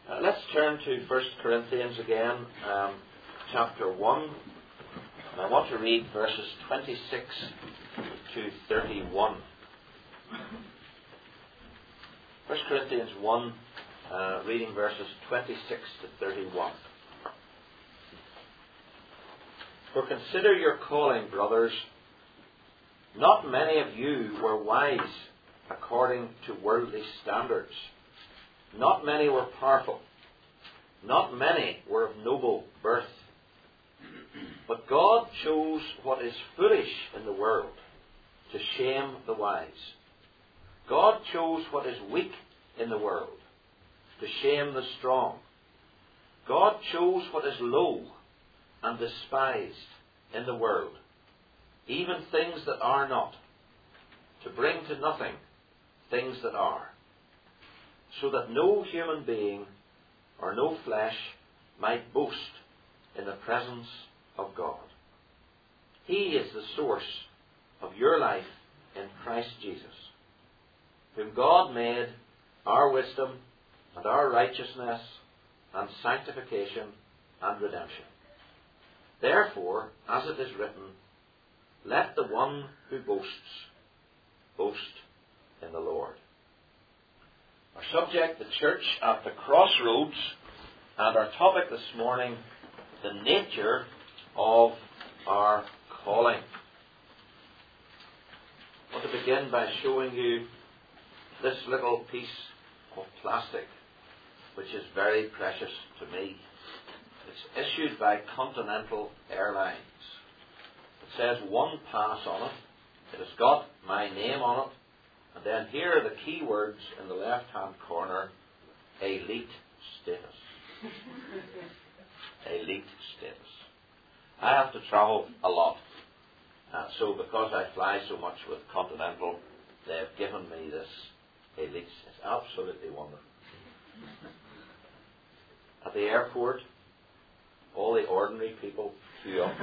Let's turn to 1 Corinthians again, chapter 1. And I want to read verses 26 to 31. 1 Corinthians 1, reading verses 26 to 31. For consider your calling, brothers. Not many of you were wise according to worldly standards. Not many were powerful. Not many were of noble birth. But God chose what is foolish in the world to shame the wise. God chose what is weak in the world to shame the strong. God chose what is low and despised in the world, even things that are not, to bring to nothing things that are, so that no human being or no flesh might boast in the presence of God. He is the source of your life in Christ Jesus, whom God made our wisdom and our righteousness and sanctification and redemption. Therefore, as it is written, let the one who boasts, boast in the Lord. Our subject, the church at the crossroads, and our topic this morning, the nature of our calling. I want to begin by showing you this little piece of plastic, which is very precious to me. It's issued by Continental Airlines. It says one pass on it. It has got my name on it. And then here are the key words in the left-hand corner: elite status. Elite status. I have to travel a lot. So because I fly so much with Continental, they've given me this elite. It's absolutely wonderful. At the airport, all the ordinary people queue up.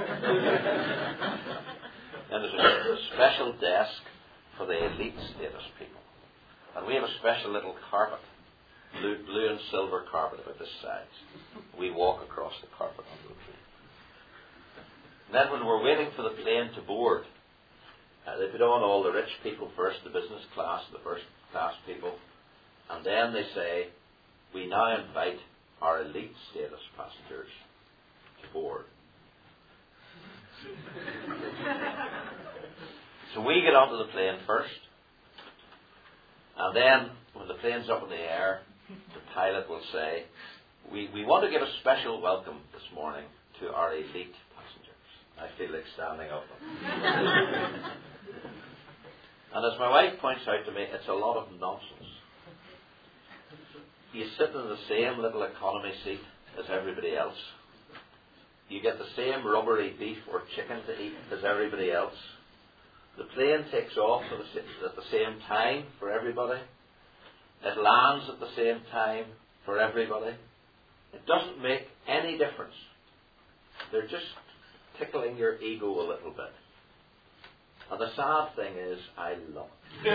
And there's a special desk for the elite status people. And we have a special little carpet, blue and silver carpet about this size. We walk across the carpet onto the plane. And then when we're waiting for the plane to board, they put on all the rich people first, the business class, the first class people, and then they say, we now invite our elite status passengers to board. So we get onto the plane first, and then when the plane's up in the air, the pilot will say, we want to give a special welcome this morning to our elite passengers. I feel like standing up. And as my wife points out to me, it's a lot of nonsense. You sit in the same little economy seat as everybody else. You get the same rubbery beef or chicken to eat as everybody else. The plane takes off at the same time for everybody. It lands at the same time for everybody. It doesn't make any difference. They're just tickling your ego a little bit. And the sad thing is, I love it.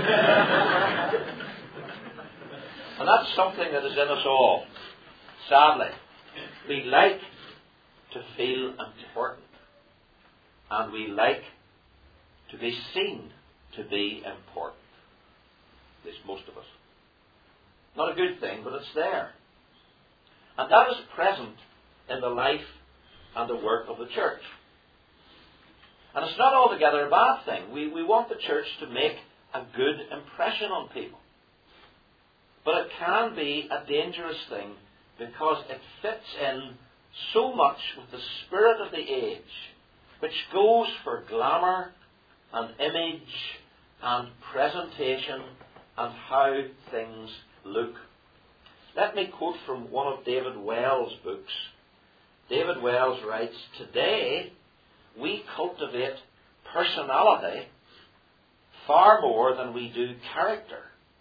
And that's something that is in us all. Sadly, we like to feel important. And we like to be seen to be important. At least most of us. Not a good thing, but it's there. And that is present in the life and the work of the church. And it's not altogether a bad thing. We want the church to make a good impression on people. But it can be a dangerous thing because it fits in so much with the spirit of the age, which goes for glamour and image and presentation and how things look. Let me quote from one of David Wells' books. David Wells writes, today we cultivate personality far more than we do character.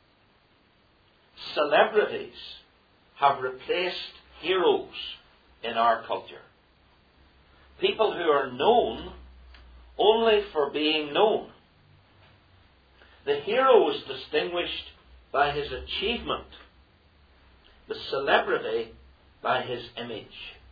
Celebrities have replaced heroes in our culture. People who are known only for being known. The hero is distinguished by his achievement. The celebrity by his image.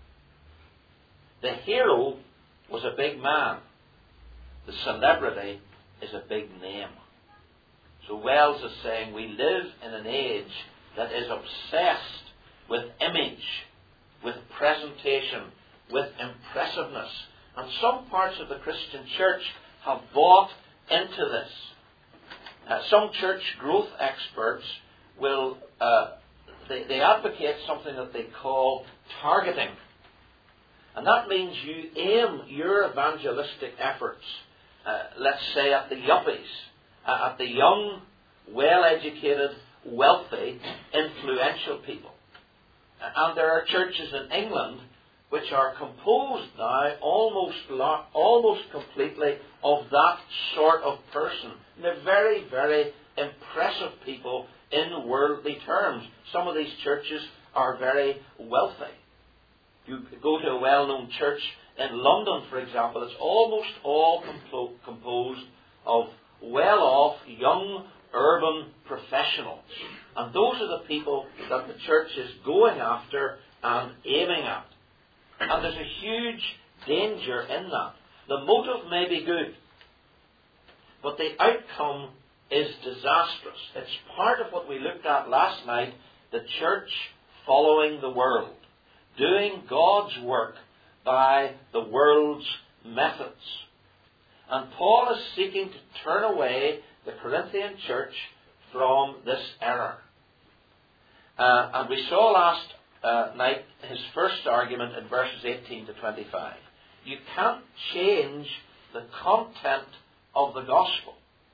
The hero was a big man. The celebrity is a big name. So Wells is saying we live in an age that is obsessed with image, with presentation, with impressiveness. And some parts of the Christian church have bought into this. Some church growth experts will they advocate something that they call targeting. And that means you aim your evangelistic efforts, let's say at the yuppies, at the young, well-educated, wealthy, influential people. And there are churches in England which are composed now almost completely of that sort of person. They're very, very impressive people in worldly terms. Some of these churches are very wealthy. You go to a well-known church in London, for example, it's almost all composed of well-off, young, urban professionals. And those are the people that the church is going after and aiming at. And there's a huge danger in that. The motive may be good, but the outcome is disastrous. It's part of what we looked at last night, the church following the world, doing God's work by the world's methods. And Paul is seeking to turn away the Corinthian church from this error. And we saw last night his first argument in verses 18 to 25. You can't change the content of the gospel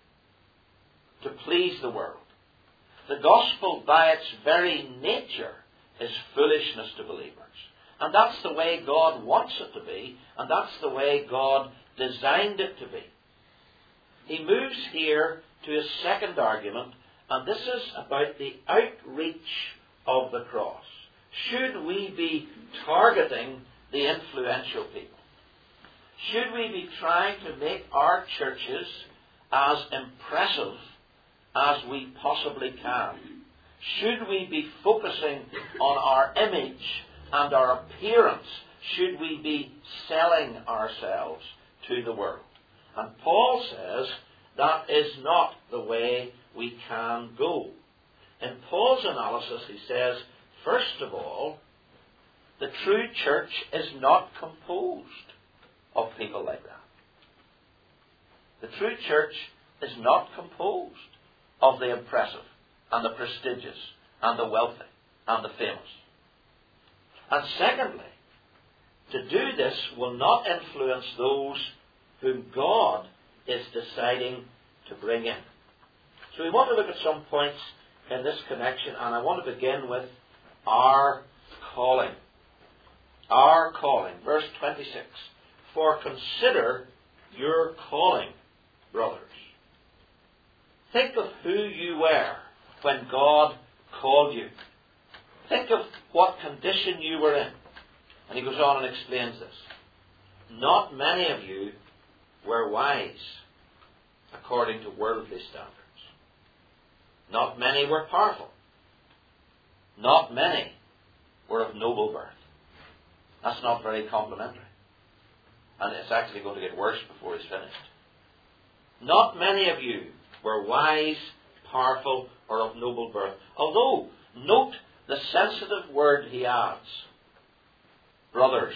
to please the world. The gospel by its very nature is foolishness to believers. And that's the way God wants it to be, and that's the way God designed it to be. He moves here to his second argument, and this is about the outreach of the cross. Should we be targeting the influential people? Should we be trying to make our churches as impressive as we possibly can? Should we be focusing on our image and our appearance? Should we be selling ourselves to the world? And Paul says that is not the way we can go. In Paul's analysis, he says, first of all, the true church is not composed of people like that. The true church is not composed of the impressive and the prestigious and the wealthy and the famous. And secondly, to do this will not influence those whom God is deciding to bring in. So we want to look at some points in this connection, and I want to begin with our calling. Our calling. Verse 26. For consider your calling, brothers. Think of who you were when God called you. Think of what condition you were in. And he goes on and explains this. Not many of you were wise according to worldly standards. Not many were powerful. Not many were of noble birth. That's not very complimentary. And it's actually going to get worse before he's finished. Not many of you were wise, powerful, or of noble birth. Although, note the sensitive word he adds. Brothers,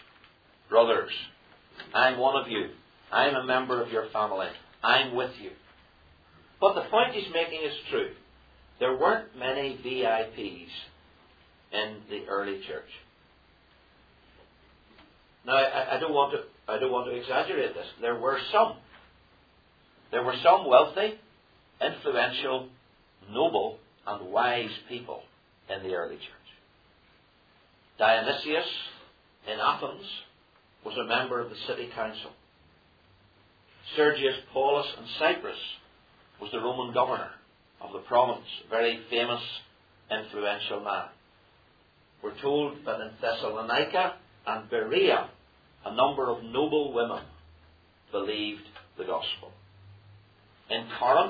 I'm one of you. I'm a member of your family. I'm with you. But the point he's making is true. There weren't many VIPs in the early church. Now, I don't want to exaggerate this. There were some. There were some wealthy, influential, noble, and wise people in the early church. Dionysius in Athens was a member of the city council. Sergius Paulus in Cyprus was the Roman governor of the province, a very famous, influential man. We're told that in Thessalonica and Berea, a number of noble women believed the gospel. In Corinth,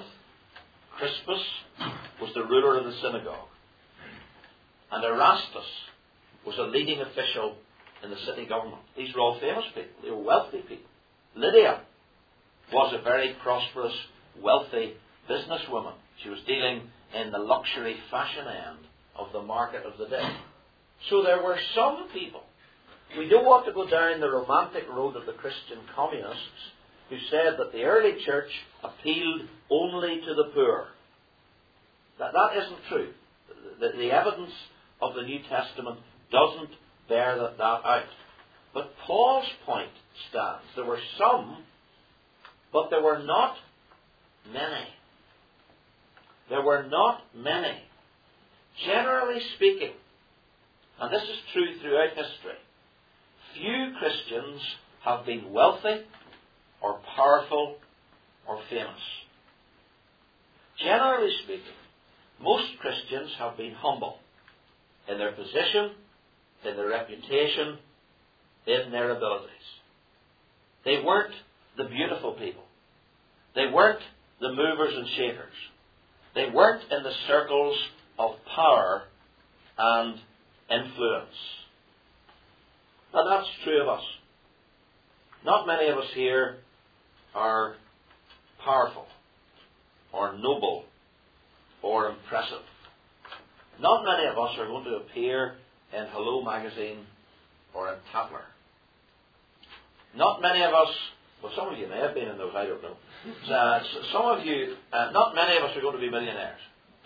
Crispus was the ruler of the synagogue. And Erastus was a leading official in the city government. These were all famous people. They were wealthy people. Lydia was a very prosperous, wealthy businesswoman. She was dealing in the luxury fashion end of the market of the day. So there were some people. We don't want to go down the romantic road of the Christian communists who said that the early church appealed only to the poor. That isn't true. The evidence of the New Testament doesn't bear that out. But Paul's point stands. There were some, but there were not many. There were not many. Generally speaking, and this is true throughout history, few Christians have been wealthy or powerful or famous. Generally speaking, most Christians have been humble in their position, in their reputation, in their abilities. They weren't the beautiful people. They weren't the movers and shakers. They weren't in the circles of power and influence. And that's true of us. Not many of us here are powerful or noble or impressive. Not many of us are going to appear in Hello magazine or in Tatler. Not many of us, well, some of you may have been in those, I don't know. Some of you, not many of us are going to be millionaires.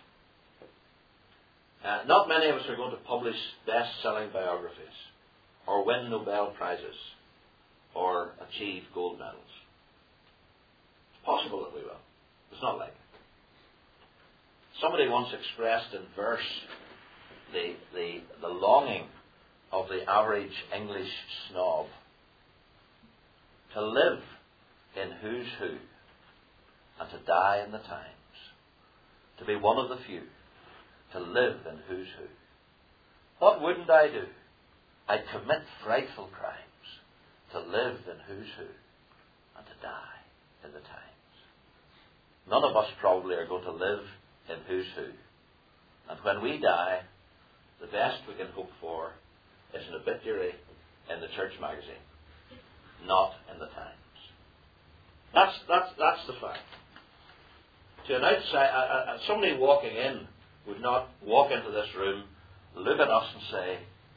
Not many of us are going to publish best-selling biographies or win Nobel Prizes or achieve gold medals. It's possible that we will. It's not likely. Somebody once expressed in verse the longing of the average English snob to live in who's who and to die in the times, to be one of the few, to live in who's who. What wouldn't I do? I'd commit frightful crimes to live in who's who and to die in the times. None of us probably are going to live in who's who. And when we die, the best we can hope for is an obituary in the church magazine, not in the Times. That's the fact. To an outside, somebody walking in would not walk into this room, look at us and say,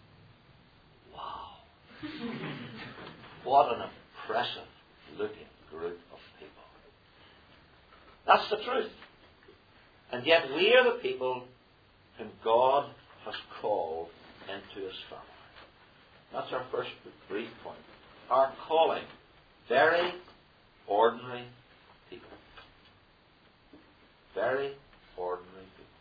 wow, what an impressive looking group of people. That's the truth. And yet we are the people whom God has called into His family. That's our first brief point. Our calling. Very ordinary people. Very ordinary people.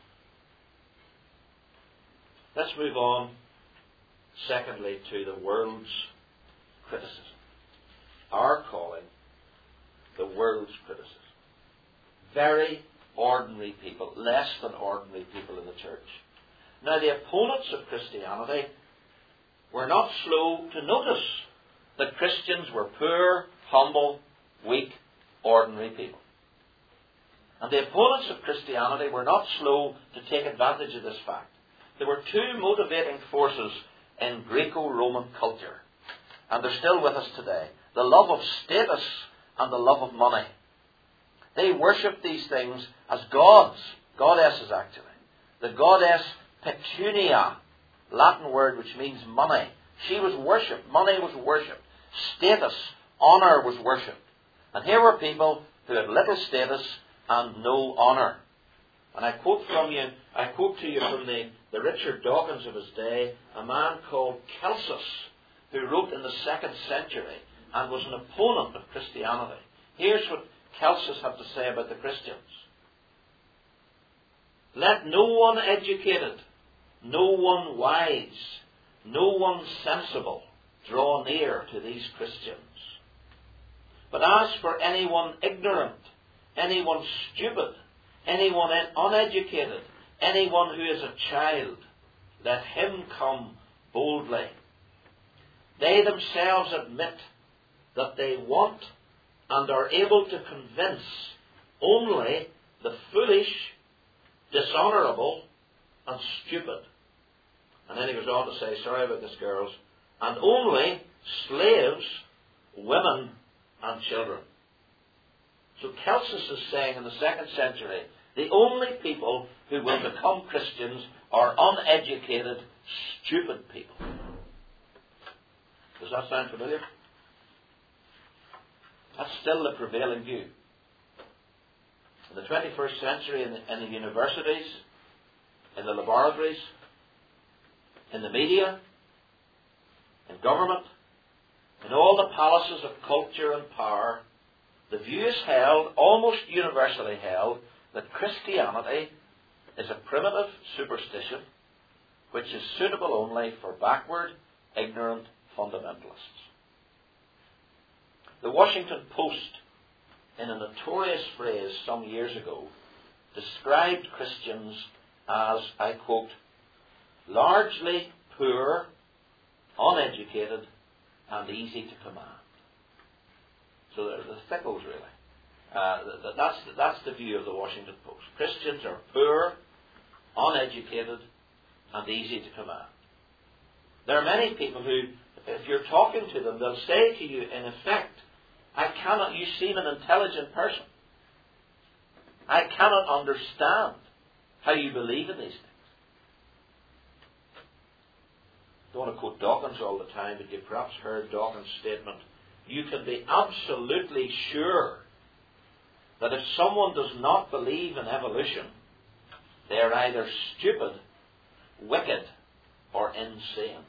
Let's move on, secondly, to the world's criticism. Our calling, the world's criticism. Very ordinary people, less than ordinary people in the church. Now, the opponents of Christianity were not slow to notice that Christians were poor, humble, weak, ordinary people. And the opponents of Christianity were not slow to take advantage of this fact. There were two motivating forces in Greco-Roman culture, and they're still with us today. The love of status and the love of money. They worshipped these things as gods, goddesses actually. The goddess Petunia, Latin word which means money. She was worshipped. Money was worshipped. Status, honour was worshipped. And here were people who had little status and no honour. And I quote to you from the Richard Dawkins of his day, a man called Celsus, who wrote in the 2nd century and was an opponent of Christianity. Here's what Celsus had to say about the Christians. Let no one educated, no one wise, no one sensible draw near to these Christians. But as for anyone ignorant, anyone stupid, anyone uneducated, anyone who is a child, let him come boldly. They themselves admit that they want and are able to convince only the foolish, dishonourable, and stupid. And then he goes on to say, sorry about this, girls, and only slaves, women, and children. So Celsus is saying in the 2nd century, the only people who will become Christians are uneducated, stupid people. Does that sound familiar? That's still the prevailing view. In the 21st century, in the universities, in the laboratories, in the media, in government, in all the palaces of culture and power, the view is held, almost universally held, that Christianity is a primitive superstition which is suitable only for backward, ignorant fundamentalists. The Washington Post, in a notorious phrase some years ago, described Christians as, I quote, largely poor, uneducated, and easy to command. So they're the thickles, really. That's the view of the Washington Post. Christians are poor, uneducated, and easy to command. There are many people who, if you're talking to them, they'll say to you, in effect, you seem an intelligent person. I cannot understand how you believe in these things. I don't want to quote Dawkins all the time, but you've perhaps heard Dawkins' statement, you can be absolutely sure that if someone does not believe in evolution, they are either stupid, wicked, or insane.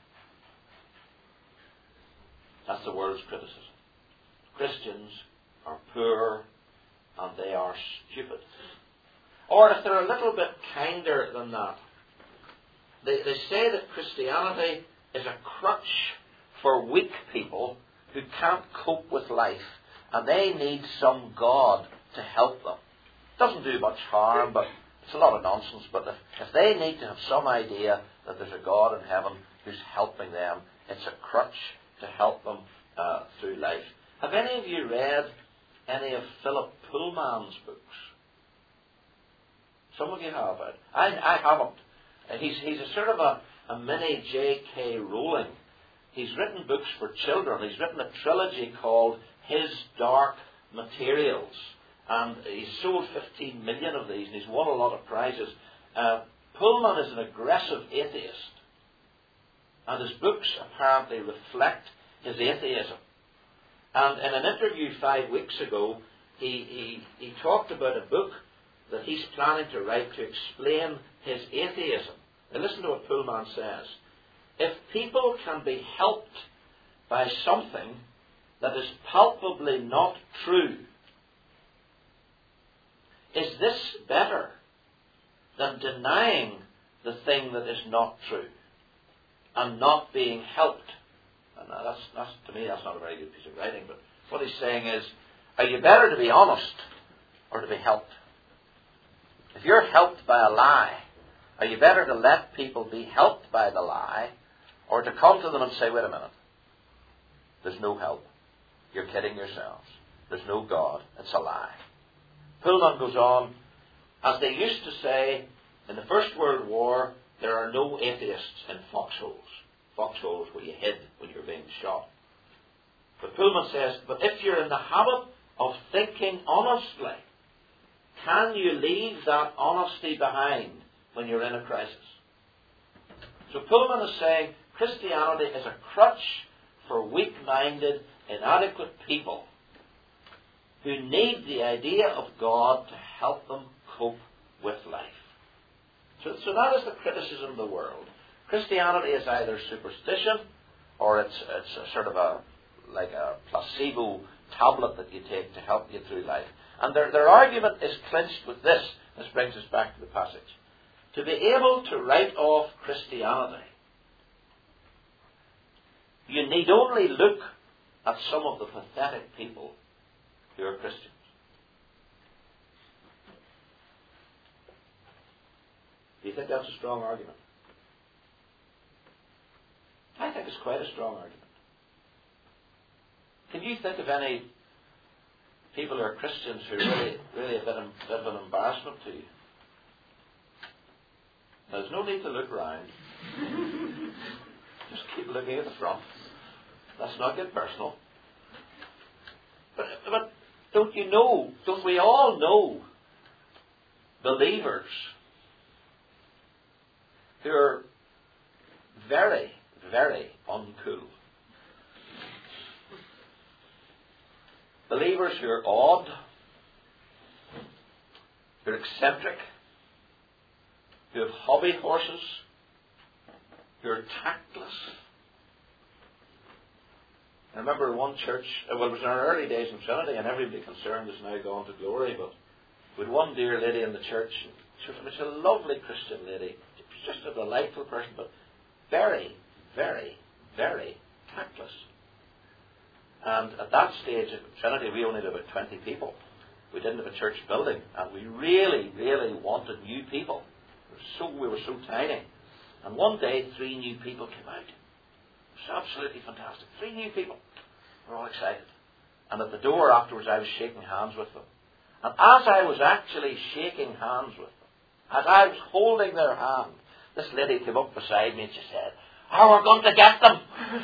That's the world's criticism. Christians are poor and they are stupid. Or if they're a little bit kinder than that, they say that Christianity is a crutch for weak people who can't cope with life and they need some God to help them. It doesn't do much harm, but it's a lot of nonsense. But if they need to have some idea that there's a God in heaven who's helping them, it's a crutch to help them through life. Have any of you read any of Philip Pullman's books? Some of you have. I haven't. He's a sort of a mini J.K. Rowling. He's written books for children. He's written a trilogy called His Dark Materials. And he's sold 15 million of these, and he's won a lot of prizes. Pullman is an aggressive atheist. And his books apparently reflect his atheism. And in an interview 5 weeks ago, he talked about a book that he's planning to write to explain his atheism. Now listen to what Pullman says. If people can be helped by something that is palpably not true, is this better than denying the thing that is not true and not being helped? And that's to me, that's not a very good piece of writing, but what he's saying is, are you better to be honest or to be helped? If you're helped by a lie, are you better to let people be helped by the lie or to come to them and say, wait a minute, there's no help. You're kidding yourselves. There's no God. It's a lie. Pullman goes on, as they used to say in the First World War, there are no atheists in foxholes. Foxholes where you hid when you were being shot. But Pullman says, but if you're in the habit of thinking honestly, can you leave that honesty behind when you're in a crisis? So Pullman is saying Christianity is a crutch for weak-minded, inadequate people who need the idea of God to help them cope with life. So that is the criticism of the world. Christianity is either superstition or it's a sort of like a placebo tablet that you take to help you through life. And their argument is clinched with this. This brings us back to the passage. To be able to write off Christianity, you need only look at some of the pathetic people who are Christians. Do you think that's a strong argument? I think it's quite a strong argument. Can you think of any people who are Christians who are really a bit of an embarrassment to you? There's no need to look around. Just keep looking at the front. Let's not get personal. But don't you know, don't we all know believers who are very, very uncool? Believers who are odd, who are eccentric, who have hobby horses, who are tactless. I remember one church, well, it was in our early days in Trinity, and everybody concerned is now gone to glory, but with one dear lady in the church, she was a lovely Christian lady, just a delightful person, but very, very, very tactless. And at that stage in Trinity, we only had about 20 people. We didn't have a church building, and we really, really wanted new people. We were so tiny. And one day, 3 new people came out. It was absolutely fantastic. 3 new people. We're all excited. And at the door afterwards, I was shaking hands with them. And as I was actually shaking hands with them, as I was holding their hand, this lady came up beside me and she said, "Oh, we're going to get them."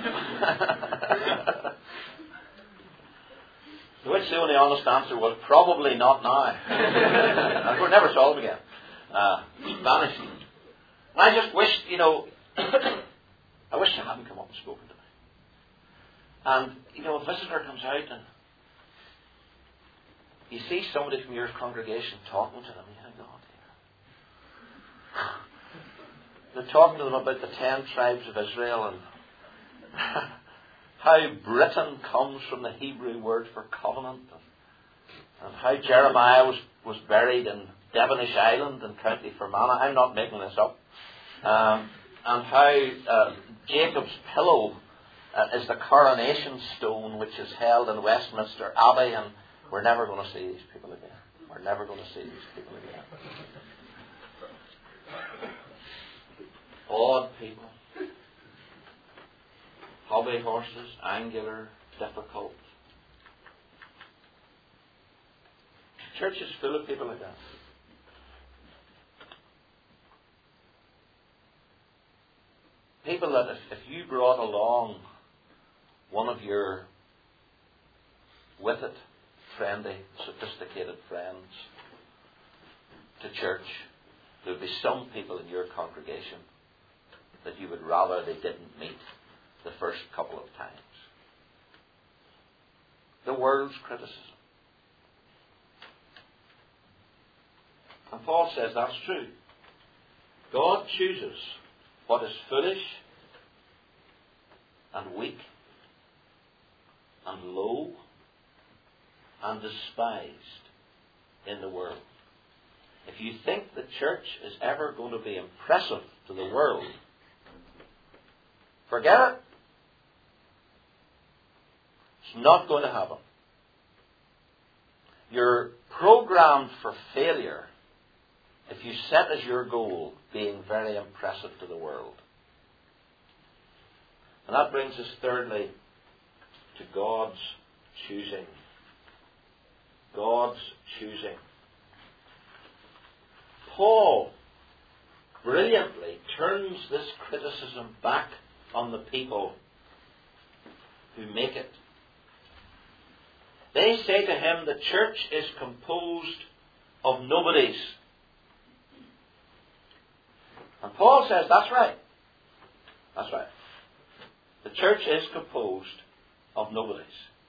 To which the only honest answer was, "Probably not now." And we never saw them again. Vanished. And I just wished, I wish they hadn't come up and spoken to me. And, a visitor comes out and you see somebody from your congregation talking to them. You think, "Oh dear." They're talking to them about the 10 tribes of Israel and how Britain comes from the Hebrew word for covenant, and how Jeremiah was buried in Devonish Island in County Fermanagh. I'm not making this up. And how Jacob's pillow is the coronation stone which is held in Westminster Abbey, and we're never going to see these people again. We're never going to see these people again. Odd people. Hobby horses, angular, difficult. Church is full of people like that. People that if you brought along one of your witted, friendly, sophisticated friends to church, there would be some people in your congregation that you would rather they didn't meet the first couple of times. The world's criticism. And Paul says that's true. God chooses what is foolish and weak and low and despised in the world. If you think the church is ever going to be impressive to the world, forget it. It's not going to happen. You're programmed for failure if you set as your goal being very impressive to the world. And that brings us thirdly to God's choosing. God's choosing. Paul brilliantly turns this criticism back on the people who make it. They say to him, the church is composed of nobodies. And Paul says, that's right. That's right. The church is composed of nobodies.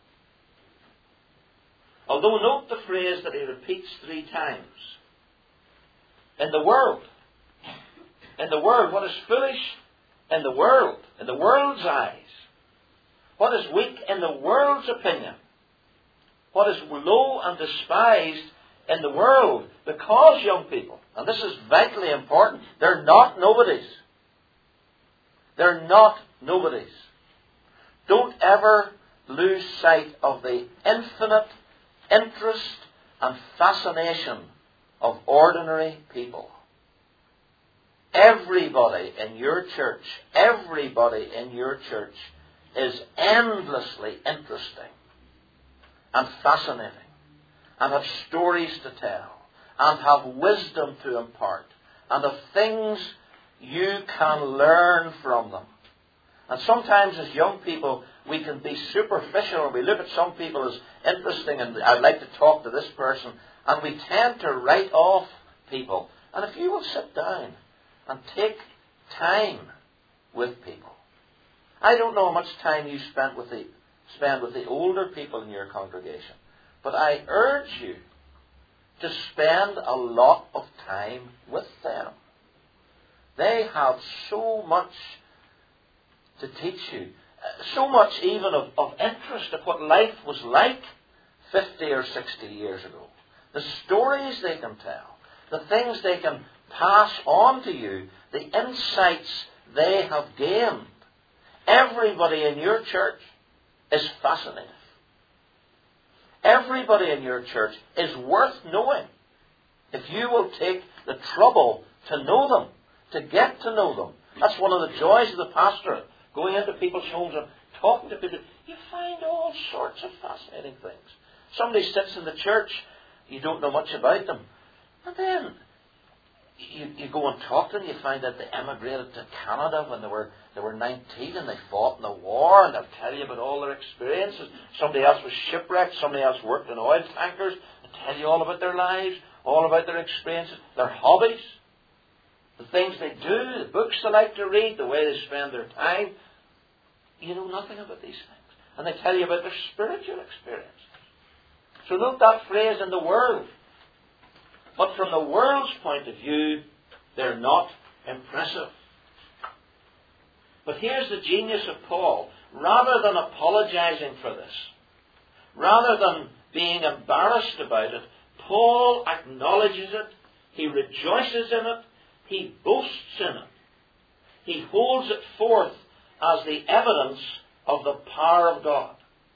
Although note the phrase that he repeats 3 times. In the world. In the world. What is foolish in the world? In the world's eyes. What is weak in the world's opinion? What is low and despised in the world? Because, young people, and this is vitally important, they're not nobodies. They're not nobodies. Don't ever lose sight of the infinite interest and fascination of ordinary people. Everybody in your church is endlessly interesting and fascinating, and have stories to tell, and have wisdom to impart, and have things you can learn from them. And sometimes as young people, we can be superficial and we look at some people as interesting and I'd like to talk to this person, and we tend to write off people. And if you will sit down and take time with people. I don't know how much time you spend with the older people in your congregation, but I urge you to spend a lot of time with them. They have so much to teach you, so much even of interest of what life was like 50 or 60 years ago. The stories they can tell, the things they can pass on to you, the insights they have gained. Everybody in your church is fascinating. Everybody in your church is worth knowing if you will take the trouble to know them, to get to know them. That's one of the joys of the pastorate, going into people's homes and talking to people. You find all sorts of fascinating things. Somebody sits in the church, you don't know much about them, and then you go and talk to them, you find that they emigrated to Canada when they were 19 and they fought in the war, and they'll tell you about all their experiences. Somebody else was shipwrecked, somebody else worked in oil tankers, they'll tell you all about their lives, all about their experiences, their hobbies, the things they do, the books they like to read, the way they spend their time. You know nothing about these things. And they tell you about their spiritual experiences. So note that phrase, in the world. But from the world's point of view, they're not impressive. But here's the genius of Paul. Rather than apologizing for this, rather than being embarrassed about it, Paul acknowledges it, he rejoices in it, he boasts in it. He holds it forth as the evidence of the power of God.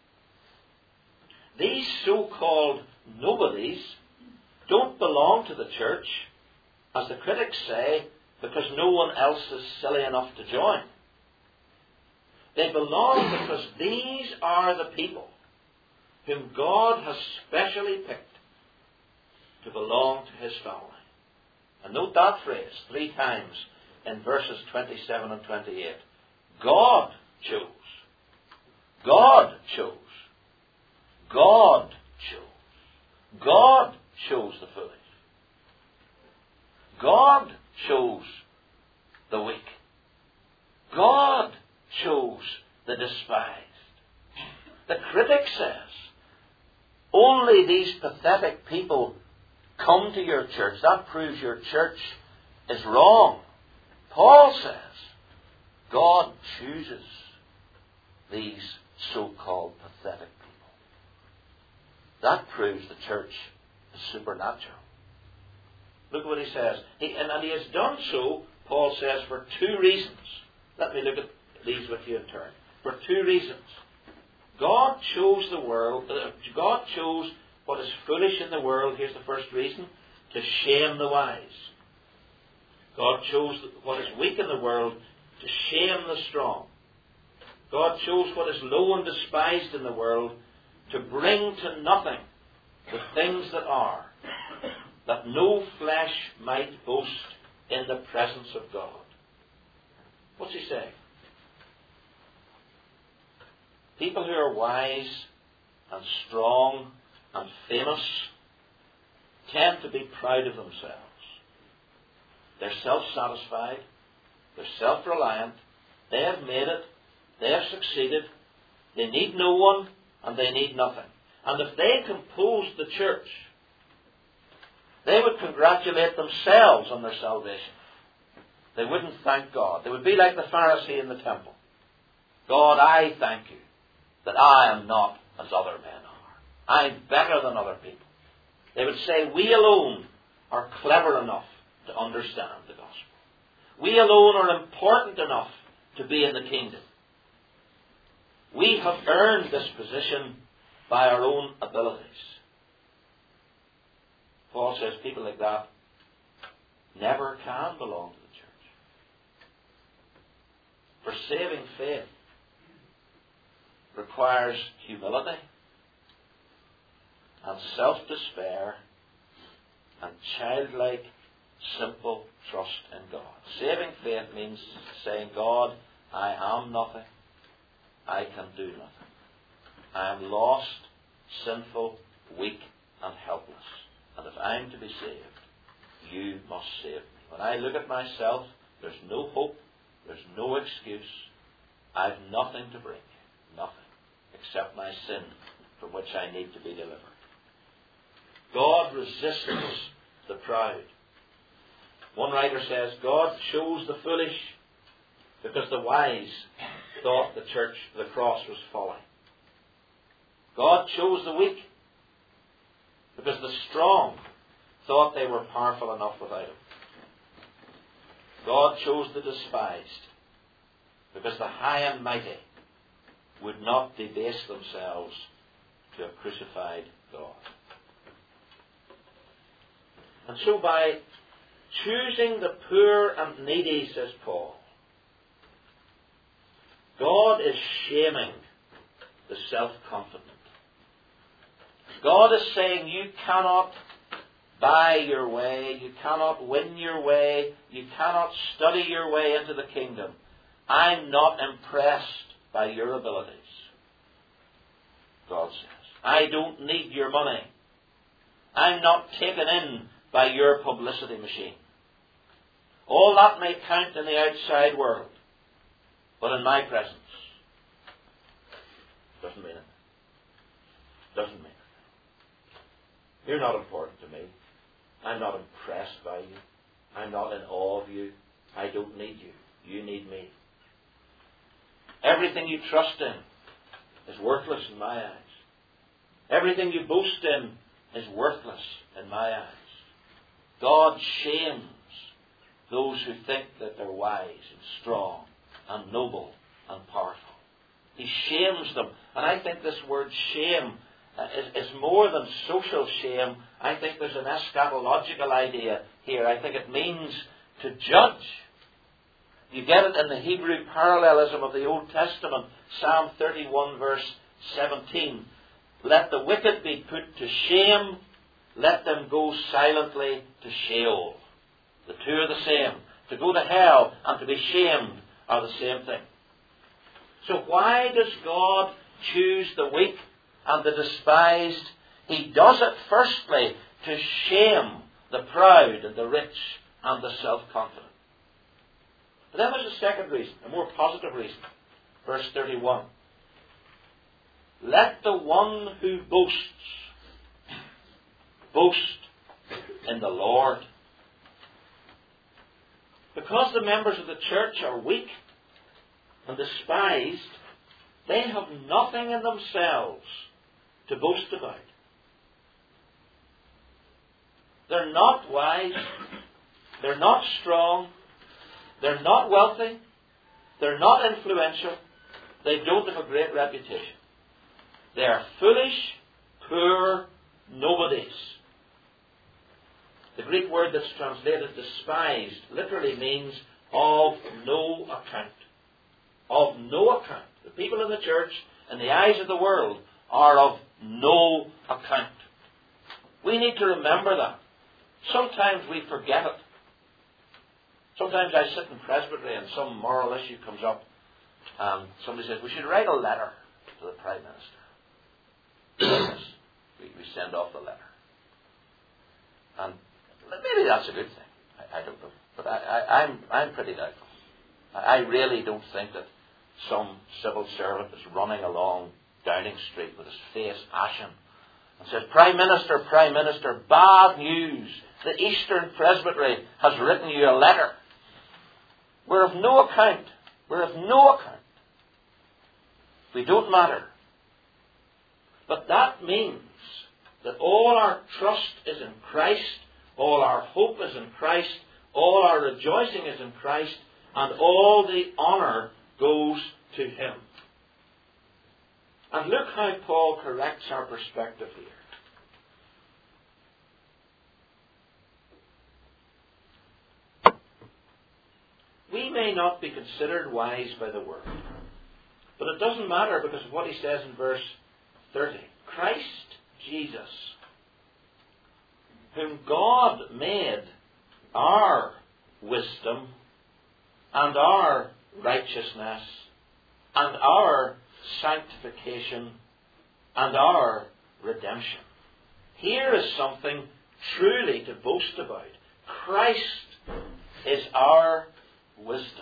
These so-called nobodies don't belong to the church, as the critics say, because no one else is silly enough to join. They belong because these are the people whom God has specially picked to belong to His family. And note that phrase 3 times in verses 27 and 28. God chose. God chose. God chose. God chose the foolish. God chose the weak. God chose the despised. The critic says, only these pathetic people come to your church. That proves your church is wrong. Paul says, God chooses these so-called pathetic people. That proves the church is supernatural. Look what he says. And he has done so, Paul says, for 2 reasons. Let me look at these with you in turn. For 2 reasons. God chose the world. God chose what is foolish in the world. Here's the first reason. To shame the wise. God chose what is weak in the world to shame the strong. God chose what is low and despised in the world to bring to nothing the things that are, that no flesh might boast in the presence of God. What's he saying? People who are wise and strong and famous tend to be proud of themselves. They're self-satisfied. They're self-reliant. They have made it. They have succeeded. They need no one and they need nothing. And if they composed the church, they would congratulate themselves on their salvation. They wouldn't thank God. They would be like the Pharisee in the temple. God, I thank you that I am not as other men are. I'm better than other people. They would say, we alone are clever enough to understand the gospel. We alone are important enough to be in the kingdom. We have earned this position by our own abilities. Paul says people like that never can belong to the church. For saving faith requires humility and self-despair and childlike simple trust in God. Saving faith means saying, God, I am nothing. I can do nothing. I am lost, sinful, weak, and helpless. And if I am to be saved, you must save me. When I look at myself, there's no hope, there's no excuse. I've nothing to bring you, nothing, except my sin from which I need to be delivered. God resists the proud. One writer says, God chose the foolish because the wise thought the cross was folly. God chose the weak because the strong thought they were powerful enough without him. God chose the despised because the high and mighty would not debase themselves to a crucified God. And so by choosing the poor and needy, says Paul, God is shaming the self-confident. God is saying you cannot buy your way, you cannot win your way, you cannot study your way into the kingdom. I'm not impressed by your abilities. God says, I don't need your money. I'm not taken in by your publicity machine. All that may count in the outside world, but in my presence, doesn't mean it. Doesn't mean it. You're not important to me. I'm not impressed by you. I'm not in awe of you. I don't need you. You need me. Everything you trust in is worthless in my eyes. Everything you boast in is worthless in my eyes. God shames those who think that they're wise and strong and noble and powerful. He shames them. And I think this word shame is more than social shame. I think there's an eschatological idea here. I think it means to judge. You get it in the Hebrew parallelism of the Old Testament. Psalm 31 verse 17. Let the wicked be put to shame. Let them go silently to Sheol. The two are the same. To go to hell and to be shamed are the same thing. So why does God choose the weak and the despised? He does it firstly to shame the proud and the rich and the self-confident. But then there's a second reason, a more positive reason. Verse 31. Let the one who boasts boast in the Lord. Because the members of the church are weak and despised, they have nothing in themselves to boast about. They're not wise, they're not strong, they're not wealthy, they're not influential, they don't have a great reputation. They are foolish, poor nobodies. The Greek word that's translated despised literally means of no account. Of no account. The people in the church, in the eyes of the world, are of no account. We need to remember that. Sometimes we forget it. Sometimes I sit in presbytery and some moral issue comes up and somebody says, we should write a letter to the Prime Minister. We send off the letter. And maybe that's a good thing. I don't know. But I'm pretty doubtful. I really don't think that some civil servant is running along Downing Street with his face ashen and says, Prime Minister, bad news. The Eastern Presbytery has written you a letter. We're of no account. We're of no account. We don't matter. But that means that all our trust is in Christ, all our hope is in Christ, all our rejoicing is in Christ, and all the honour goes to Him. And look how Paul corrects our perspective here. We may not be considered wise by the world, but it doesn't matter because of what he says in verse 30. Christ Jesus, whom God made our wisdom and our righteousness and our sanctification and our redemption. Here is something truly to boast about. Christ is our wisdom.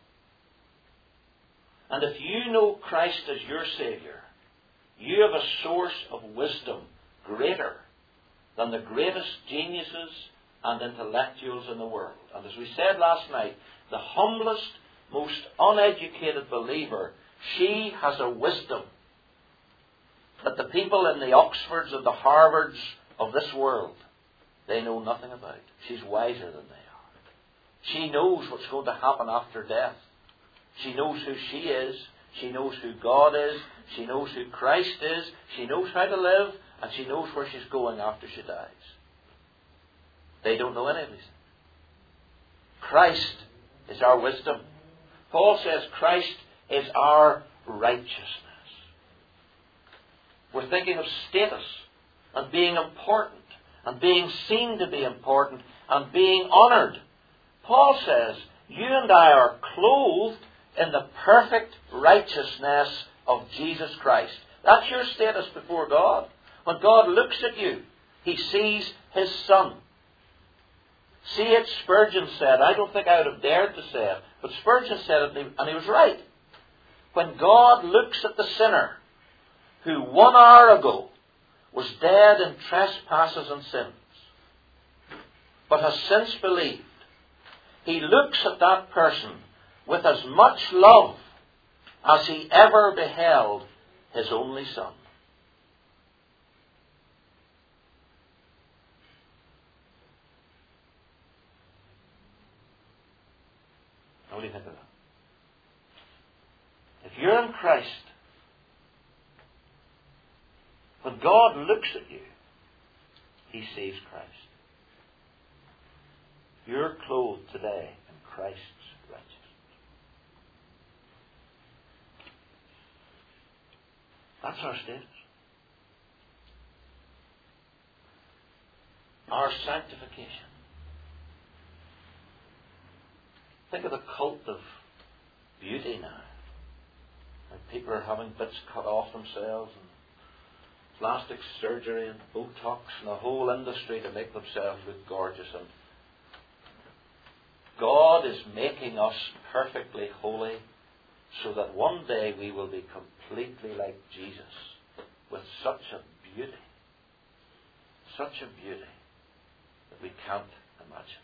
And if you know Christ as your Saviour, you have a source of wisdom greater than the greatest geniuses and intellectuals in the world. And as we said last night, the humblest, most uneducated believer, she has a wisdom that the people in the Oxfords and the Harvards of this world, they know nothing about. She's wiser than they are. She knows what's going to happen after death. She knows who she is. She knows who God is. She knows who Christ is. She knows how to live. And she knows where she's going after she dies. They don't know any of these. Christ is our wisdom. Paul says Christ is our righteousness. We're thinking of status and being important and being seen to be important and being honoured. Paul says you and I are clothed in the perfect righteousness of Jesus Christ. That's your status before God. When God looks at you, He sees His Son. C.H. Spurgeon said, I don't think I would have dared to say it, but Spurgeon said it and he was right. When God looks at the sinner who 1 hour ago was dead in trespasses and sins, but has since believed, He looks at that person with as much love as He ever beheld His only Son. What do you think of that? If you're in Christ, when God looks at you, He sees Christ. You're clothed today in Christ's righteousness. That's our status. Our sanctification. Think of the cult of beauty now. Like people are having bits cut off themselves and plastic surgery and Botox and a whole industry to make themselves look gorgeous. And God is making us perfectly holy so that one day we will be completely like Jesus with such a beauty that we can't imagine.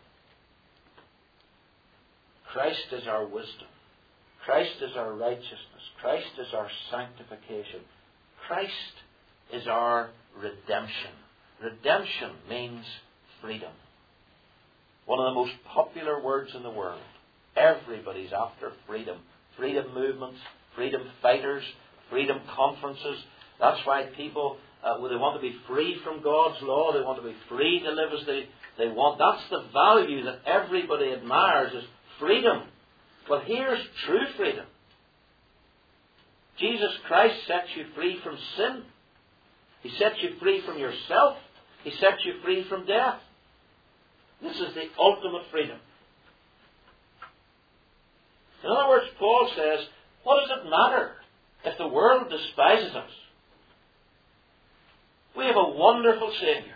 Christ is our wisdom. Christ is our righteousness. Christ is our sanctification. Christ is our redemption. Redemption means freedom. One of the most popular words in the world. Everybody's after freedom. Freedom movements, freedom fighters, freedom conferences. That's why people, they want to be free from God's law. They want to be free to live as they want. That's the value that everybody admires, is freedom. Well, here's true freedom. Jesus Christ sets you free from sin. He sets you free from yourself. He sets you free from death. This is the ultimate freedom. In other words, Paul says, what does it matter if the world despises us? We have a wonderful Saviour.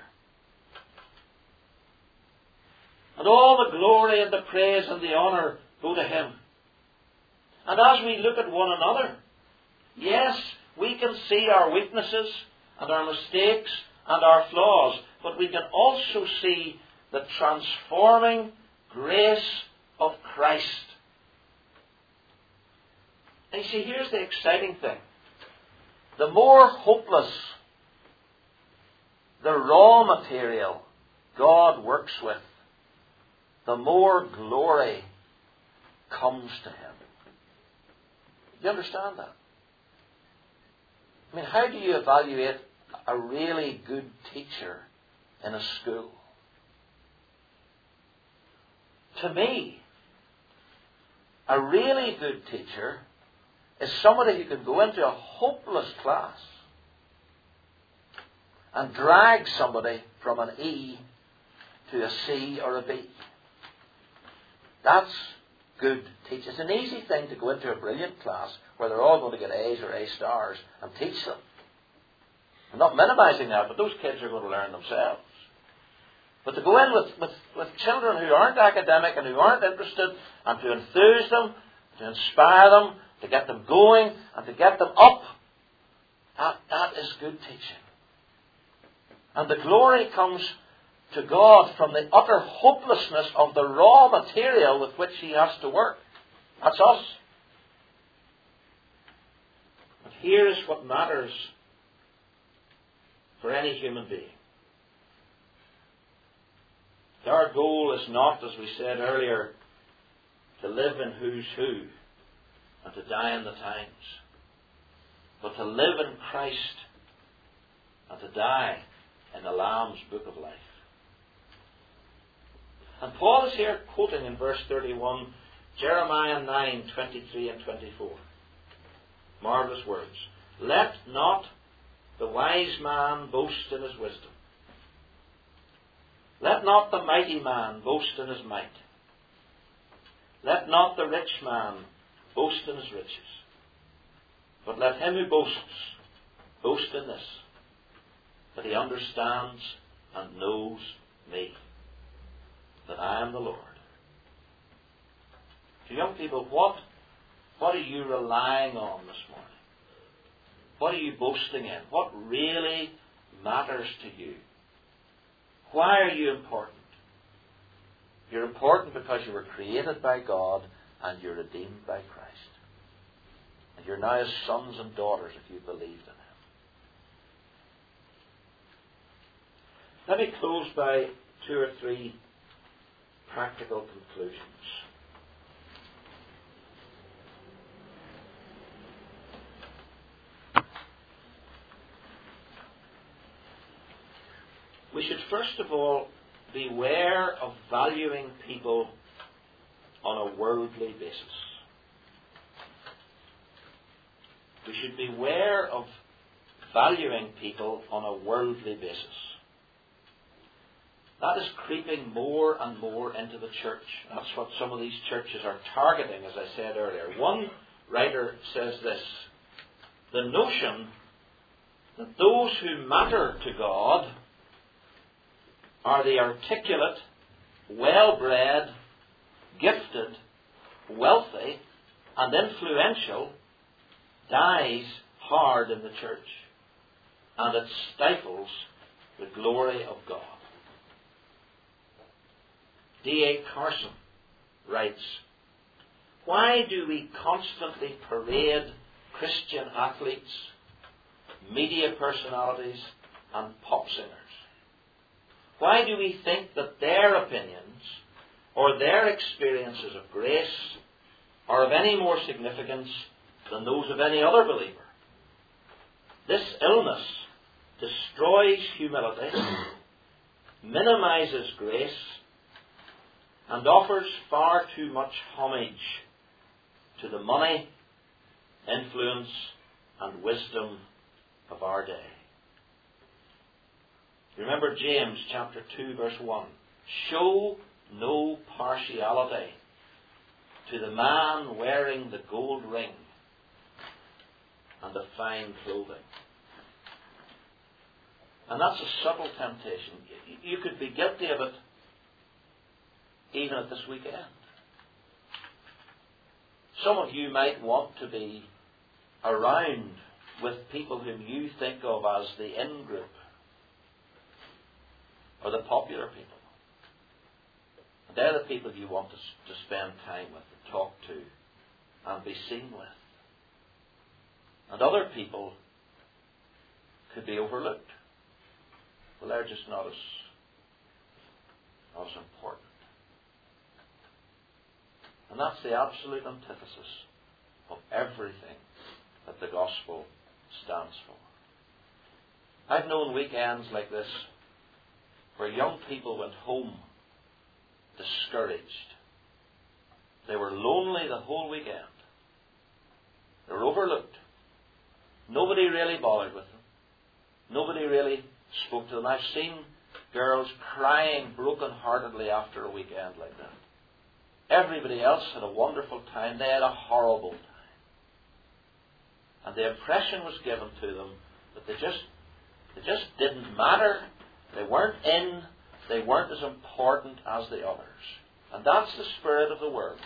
And all the glory and the praise and the honour go to Him. And as we look at one another, yes, we can see our weaknesses and our mistakes and our flaws, but we can also see the transforming grace of Christ. And you see, here's the exciting thing. The more hopeless the raw material God works with, the more glory comes to Him. Do you understand that? I mean, how do you evaluate a really good teacher in a school? To me, a really good teacher is somebody who can go into a hopeless class and drag somebody from an E to a C or a B. That's good teaching. It's an easy thing to go into a brilliant class where they're all going to get A's or A stars and teach them. I'm not minimizing that, but those kids are going to learn themselves. But to go in with children who aren't academic and who aren't interested, and to enthuse them, to inspire them, to get them going, and to get them up, that is good teaching. And the glory comes to God from the utter hopelessness of the raw material with which He has to work. That's us. But here is what matters for any human being. Our goal is not, as we said earlier, to live in who's who and to die in the times, but to live in Christ and to die in the Lamb's book of life. And Paul is here quoting in verse 31 Jeremiah 9:23 and 24. Marvellous words. Let not the wise man boast in his wisdom. Let not the mighty man boast in his might. Let not the rich man boast in his riches. But let him who boasts boast in this, that he understands and knows me, that I am the Lord. To young people, what are you relying on this morning? What are you boasting in? What really matters to you? Why are you important? You're important because you were created by God and you're redeemed by Christ. And you're now His sons and daughters if you believed in Him. Let me close by 2 or 3 practical conclusions. We should first of all beware of valuing people on a worldly basis. We should beware of valuing people on a worldly basis. That is creeping more and more into the church. That's what some of these churches are targeting, as I said earlier. One writer says this: the notion that those who matter to God are the articulate, well-bred, gifted, wealthy, and influential dies hard in the church, and it stifles the glory of God. D.A. Carson writes, why do we constantly parade Christian athletes, media personalities, and pop singers? Why do we think that their opinions or their experiences of grace are of any more significance than those of any other believer? This illness destroys humility, minimizes grace, and offers far too much homage to the money, influence, and wisdom of our day. Remember James chapter 2 verse 1. Show no partiality to the man wearing the gold ring and the fine clothing. And that's a subtle temptation. You could be guilty of it even at this weekend. Some of you might want to be around with people whom you think of as the in-group, or the popular people. And they're the people you want to spend time with, and talk to, and be seen with. And other people could be overlooked. Well, they're just not as important. And that's the absolute antithesis of everything that the gospel stands for. I've known weekends like this where young people went home discouraged. They were lonely the whole weekend. They were overlooked. Nobody really bothered with them. Nobody really spoke to them. I've seen girls crying broken-heartedly after a weekend like that. everybody else had a wonderful time, they had a horrible time. And the impression was given to them that they just didn't matter. They weren't in. They weren't as important as the others. And that's the spirit of the world.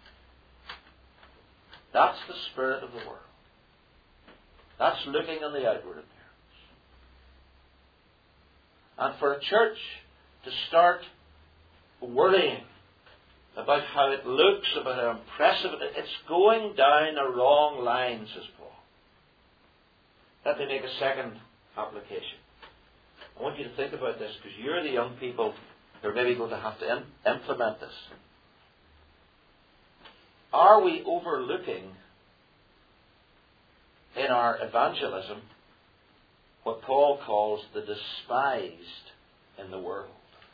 That's the spirit of the world. That's looking on the outward appearance. And for a church to start worrying about how it looks, about how impressive it is, it's going down a wrong line, says Paul. Let me make a second application. I want you to think about this, because you're the young people who are maybe going to have to implement this. Are we overlooking in our evangelism what Paul calls the despised in the world?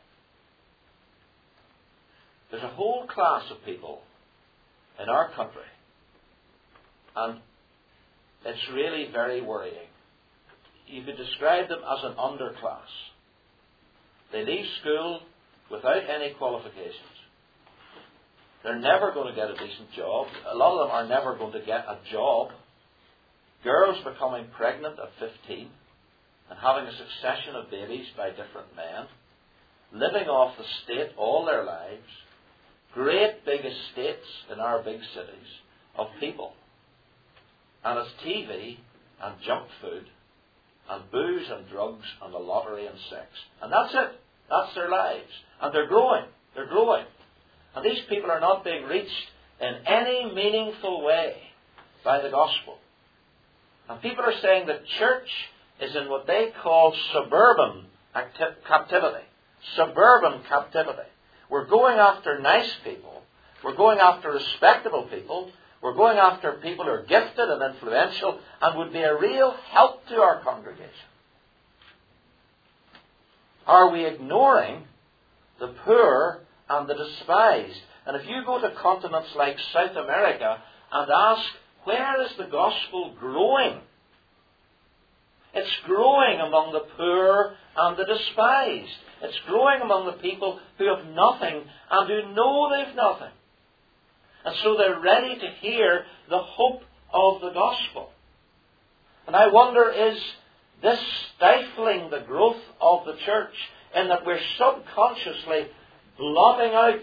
There's a whole class of people in our country, and it's really very worrying. You could describe them as an underclass. They leave school without any qualifications. They're never going to get a decent job. A lot of them are never going to get a job. Girls becoming pregnant at 15 and having a succession of babies by different men. Living off the state all their lives. Great big estates in our big cities of people. And it's TV and junk food and booze and drugs and the lottery and sex. And that's it. That's their lives. And they're growing. They're growing. And these people are not being reached in any meaningful way by the gospel. And people are saying that church is in what they call suburban captivity. Suburban captivity. We're going after nice people. We're going after respectable people. We're going after people who are gifted and influential and would be a real help to our congregation. Are we ignoring the poor and the despised? And if you go to continents like South America and ask, where is the gospel growing? It's growing among the poor and the despised. It's growing among the people who have nothing and who know they've nothing. And so they're ready to hear the hope of the gospel. And I wonder, is this stifling the growth of the church in that we're subconsciously blotting out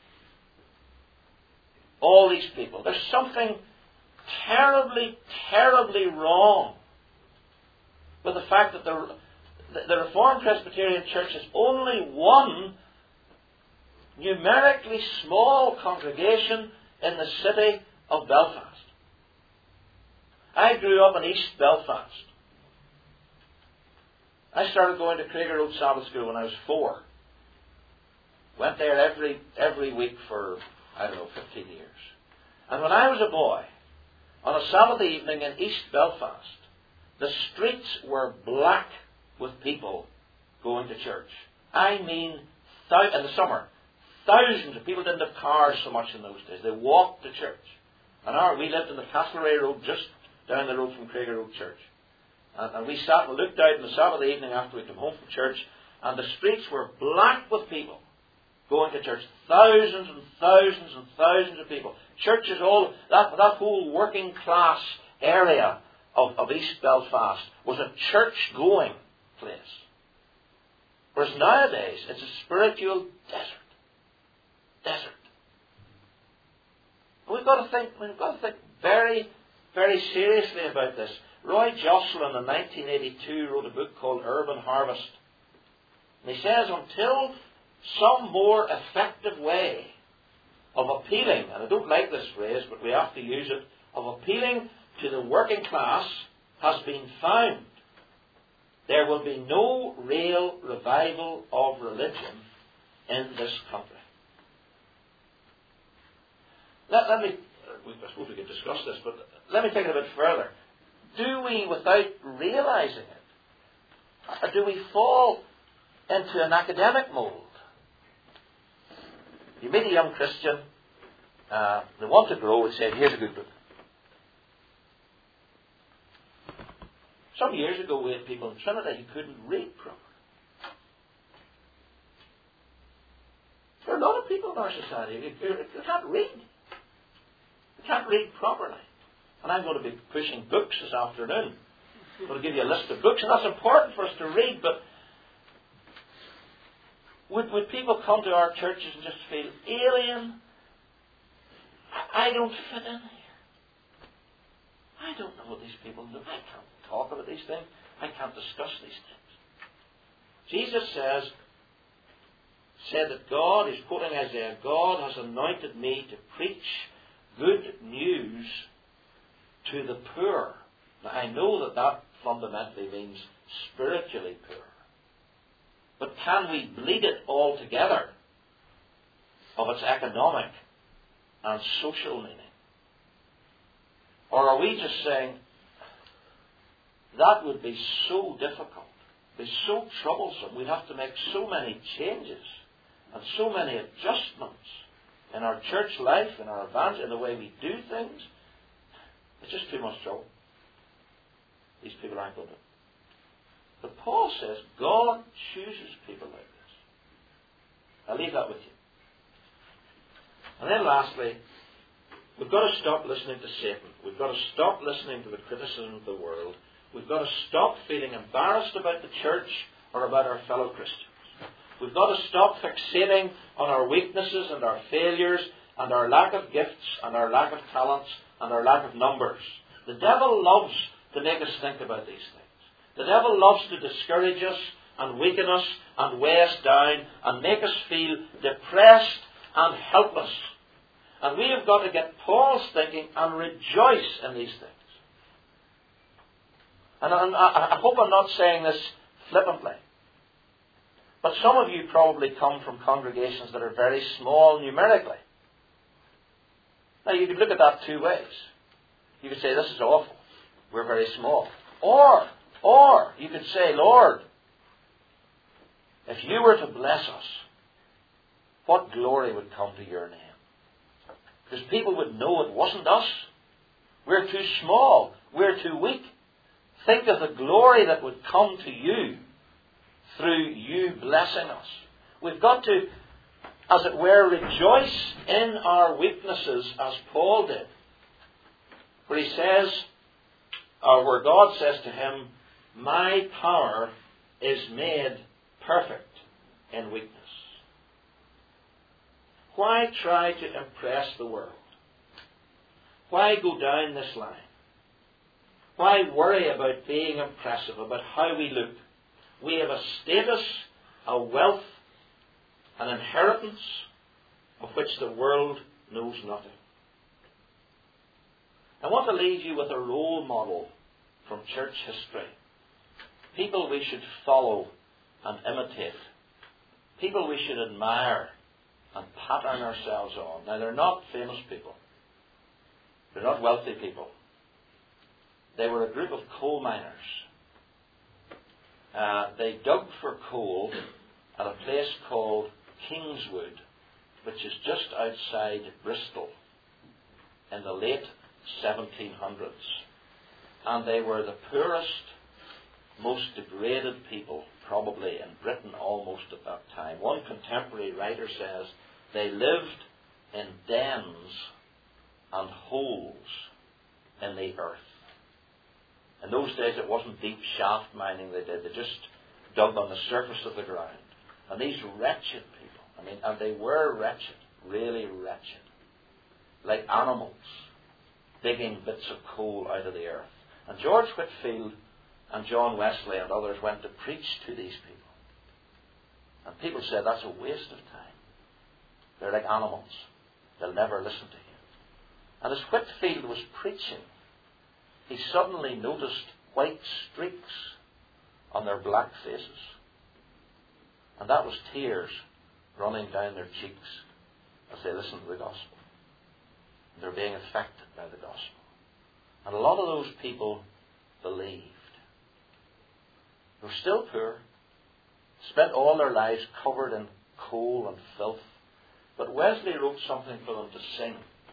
all these people? There's something terribly, terribly wrong with the fact that the Reformed Presbyterian Church is only one numerically small congregation in the city of Belfast. I grew up in East Belfast. I started going to Craig Road Sabbath School when I was 4. Went there every week for, 15 years. And when I was a boy, on a Sabbath evening in East Belfast, the streets were black with people going to church. I mean, in the summer, thousands of people didn't have cars so much in those days. They walked to church. And we lived in the Castlereagh Road, just down the road from Craig Road Church. And we sat and looked out on the Sabbath evening after we came home from church, and the streets were black with people going to church. Thousands and thousands and thousands of people. Churches, all that whole working class area of East Belfast was a church-going place. Whereas nowadays, it's a spiritual desert. We've got to think very, very seriously about this. Roy Jocelyn in 1982 wrote a book called Urban Harvest. And he says, until some more effective way of appealing, and I don't like this phrase, but we have to use it, of appealing to the working class has been found, there will be no real revival of religion in this country. Let me, I suppose we could discuss this, but let me take it a bit further. Do we, without realizing it, or do we fall into an academic mold? You meet a young Christian, they want to grow, and say, here's a good book. Some years ago we had people in Trinidad who couldn't read properly. There are a lot of people people in our society who can't read. They can't read properly. And I'm going to be pushing books this afternoon. I'm going to give you a list of books, and that's important for us to read, but would people come to our churches and just feel alien? I don't fit in here. I don't know what these people do. I can't talk about these things. I can't discuss these things. Jesus said that God, he's quoting Isaiah, God has anointed me to preach good news to the poor. Now I know that fundamentally means spiritually poor. But can we bleed it all together of its economic and social meaning? Or are we just saying, that would be so difficult, be so troublesome, we'd have to make so many changes and so many adjustments in our church life, in our evangel, in the way we do things. It's just too much trouble. These people aren't going to. But Paul says God chooses people like this. I'll leave that with you. And then lastly, we've got to stop listening to Satan. We've got to stop listening to the criticism of the world. We've got to stop feeling embarrassed about the church or about our fellow Christians. We've got to stop fixating on our weaknesses and our failures and our lack of gifts and our lack of talents and our lack of numbers. The devil loves to make us think about these things. The devil loves to discourage us and weaken us and weigh us down and make us feel depressed and helpless. And we have got to get Paul's thinking and rejoice in these things. And I hope I'm not saying this flippantly. But some of you probably come from congregations that are very small numerically. Now you could look at that two ways. You could say, this is awful. We're very small. Or you could say, Lord, if you were to bless us, what glory would come to your name? Because people would know it wasn't us. We're too small. We're too weak. Think of the glory that would come to you through you blessing us. We've got to, as it were, rejoice in our weaknesses as Paul did. Where he says, or where God says to him, my power is made perfect in weakness. Why try to impress the world? Why go down this line? Why worry about being impressive, about how we look? We have a status, a wealth, an inheritance of which the world knows nothing. I want to leave you with a role model from church history. People we should follow and imitate. People we should admire and pattern ourselves on. Now, they're not famous people. They're not wealthy people. They were a group of coal miners. They dug for coal at a place called Kingswood, which is just outside Bristol in the late 1700s. And they were the poorest, most degraded people probably in Britain almost at that time. One contemporary writer says they lived in dens and holes in the earth. In those days it wasn't deep shaft mining they did. They just dug on the surface of the ground. And these wretched people, and they were wretched, really wretched, like animals digging bits of coal out of the earth. And George Whitefield and John Wesley and others went to preach to these people. And people said, that's a waste of time. They're like animals. They'll never listen to you. And as Whitefield was preaching, he suddenly noticed white streaks on their black faces. And that was tears running down their cheeks as they listened to the gospel. And they're being affected by the gospel. And a lot of those people believed. They were still poor, spent all their lives covered in coal and filth. But Wesley wrote something for them to sing.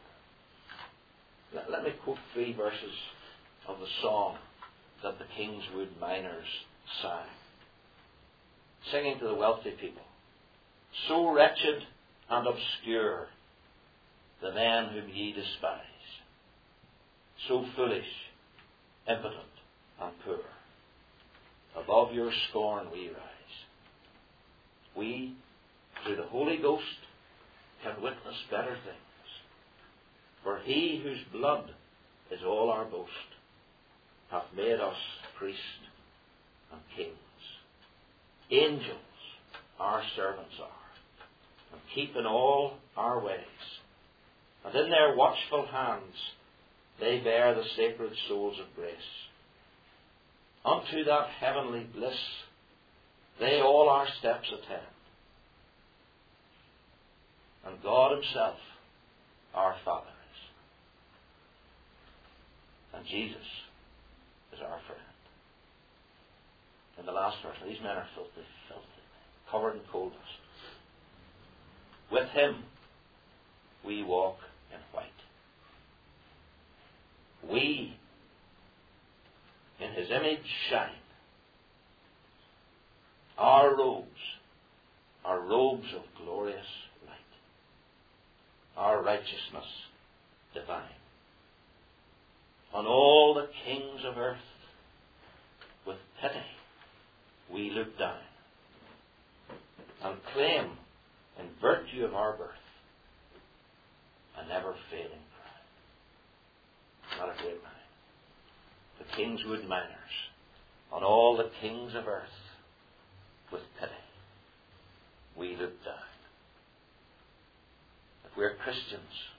Let me quote 3 verses of the song that the Kingswood miners sang. Singing to the wealthy people. So wretched and obscure the men whom ye despise. So foolish, impotent, and poor, above your scorn we rise. We, through the Holy Ghost, can witness better things. For he whose blood is all our boast hath made us priest and kings. Angels our servants are, and keep in all our ways. And in their watchful hands they bear the sacred souls of grace. Unto that heavenly bliss they all our steps attend. And God himself, our Father, is. And Jesus is our friend. In the last verse, these men are filthy, covered in coal dust. With him we walk in white. We in his image shine. Our robes are robes of glorious light. Our righteousness divine. On all the kings of earth, with pity, we look down and claim, in virtue of our birth, a never-failing crown. Not a great man. The Kingswood miners, on all the kings of earth, with pity, we look down. If we're Christians,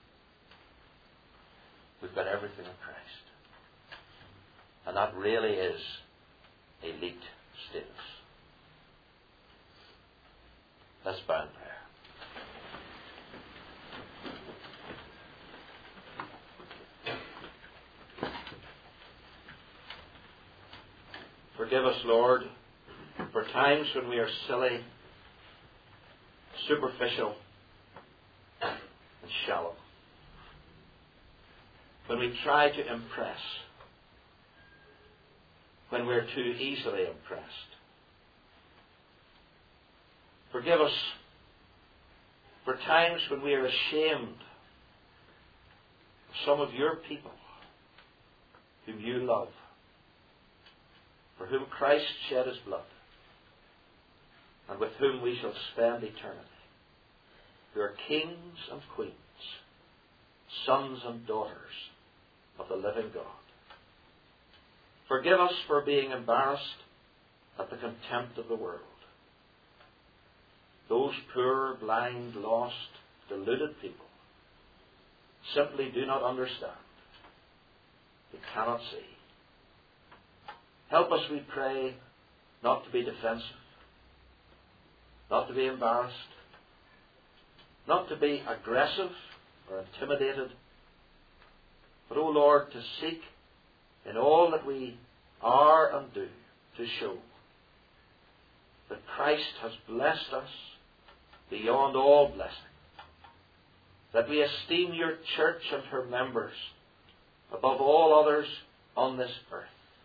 we've got everything in Christ. And that really is elite status. Let's bow in prayer. Forgive us, Lord, for times when we are silly, superficial, and shallow. When we try to impress, when we're too easily impressed. Forgive us for times when we are ashamed of some of your people whom you love, for whom Christ shed his blood, and with whom we shall spend eternity, who are kings and queens, sons and daughters of the living God. Forgive us for being embarrassed at the contempt of the world. Those poor, blind, lost, deluded people simply do not understand. They cannot see. Help us, we pray, not to be defensive, not to be embarrassed, not to be aggressive or intimidated, but, O Lord, to seek in all that we are and do to show that Christ has blessed us beyond all blessing, that we esteem your church and her members above all others on this earth.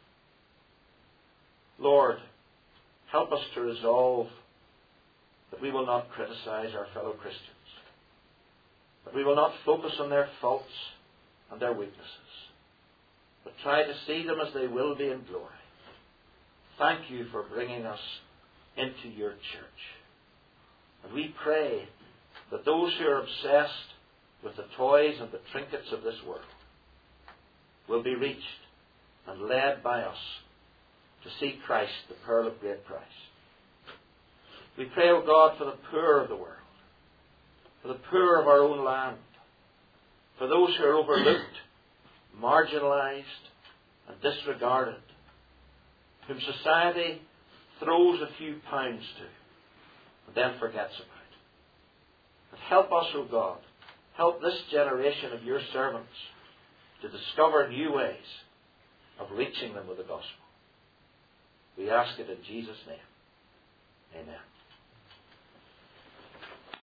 Lord, help us to resolve that we will not criticize our fellow Christians, that we will not focus on their faults and their weaknesses, but try to see them as they will be in glory. Thank you for bringing us into your church. And we pray that those who are obsessed with the toys and the trinkets of this world will be reached and led by us to see Christ, the pearl of great price. We pray, O God, for the poor of the world, for the poor of our own land, for those who are overlooked, marginalized, and disregarded, whom society throws a few pounds to and then forgets about. But help us, O God, help this generation of your servants to discover new ways of reaching them with the gospel. We ask it in Jesus' name. Amen.